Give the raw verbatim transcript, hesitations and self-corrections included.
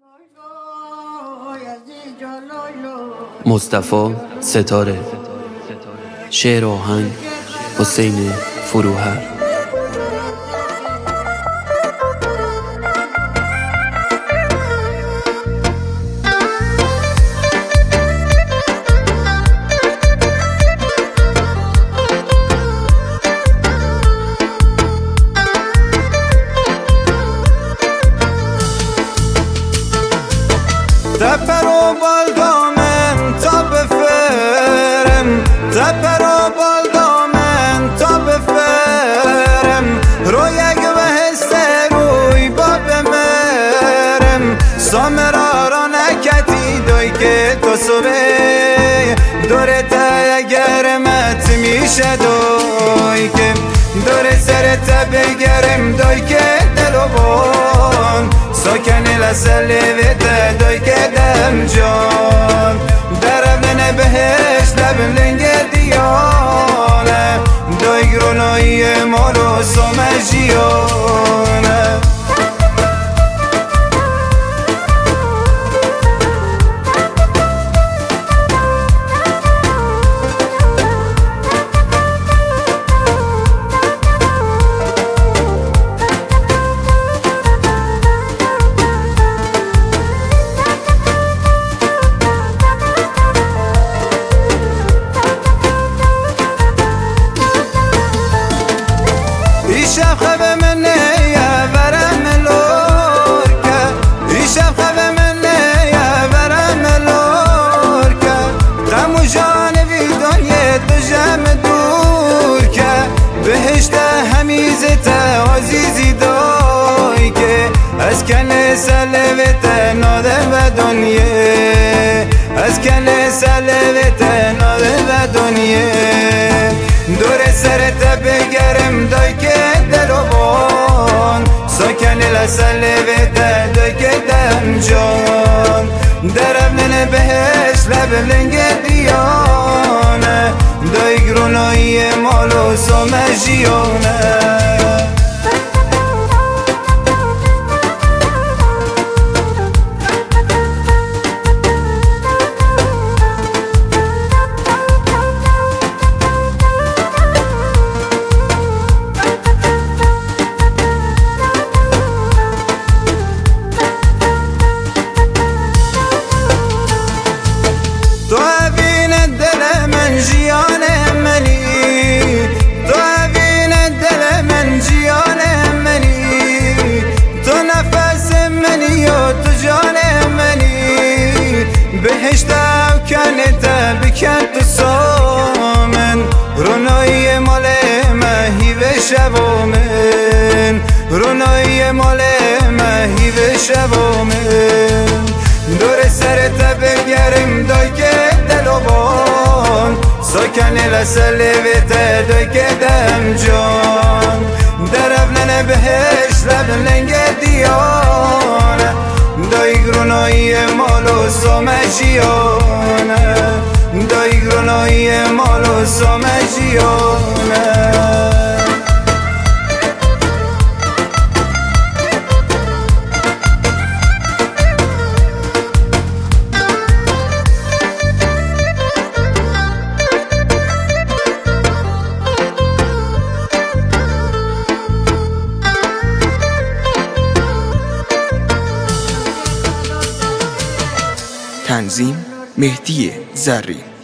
مصطفی ستاره. شعر و آهنگ حسین فروهر. تپر و بالدامن تا بفرم، تپر و بالدامن تا بفرم، رویگ و حسه روی با بمرم، سامرا را نکتی دوی که تو صبح دورت گرمت میشه دوی که دور سرت بگرم دوی که دلو بان ساکنی لسلی ویده دوی که دم جان درم نه بهش لبم لنگ دیانه دوی گرونایی مالو سومجیانه ایشب خواه منه یا برم لورکه، ایشب خواه منه یا برم لورکه، غم و جانوی دنیا دو جم دور که بهشت همیزت عزیزی دای که از کل سلوت ناده و دنیا از کل سلوت ناده و دنیا دور سرت بگرم دای که ساکن لسلی ویده دوی که دم جان درم نه بهش لبم لنگ دیانه دوی گرونایی مالو سومجیانه بهشت او کنه بکن تو سامن رونایی مال مهیو شوامن رونایی مال مهیو شوامن دور سرت بگرم دای که دلوان ساکن لسلی ویته دای که دم جان درب ننه بهش لبن لنگ دیانه دای گرونایی مالو سومجیانه دای گرونایی مالو سومجیانه تنظیم مهدی زرین.